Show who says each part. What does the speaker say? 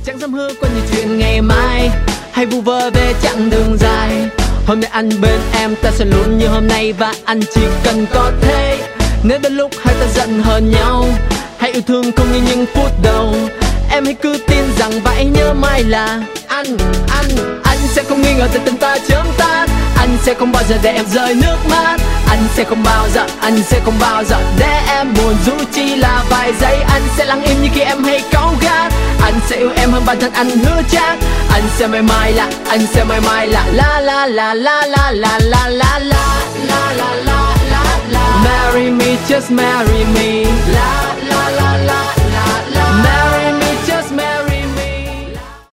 Speaker 1: Chẳng dám hứa qua nhiều chuyện ngày mai, hay vu vơ về chặng đường dài. Hôm nay anh bên em, ta sẽ luôn như hôm nay và anh chỉ cần có thế. Nếu đến lúc hai ta giận hờn nhau, hãy yêu thương không như những phút đầu. Em hãy cứ tin rằng và hãy nhớ mai là anh sẽ không nghi ngờ từ tình ta chớm tắt. Anh sẽ không bao giờ để em rơi nước mắt. Anh sẽ không bao giờ để em buồn dù chỉ là vài giây. Anh sẽ lặng im như khi em hay cáu gắt. Anh sẽ yêu em hơn bản thân anh hứa chắc. Anh sẽ mãi mãi là la la la la la la la la la la. Marry me, just marry me. La la la la la la.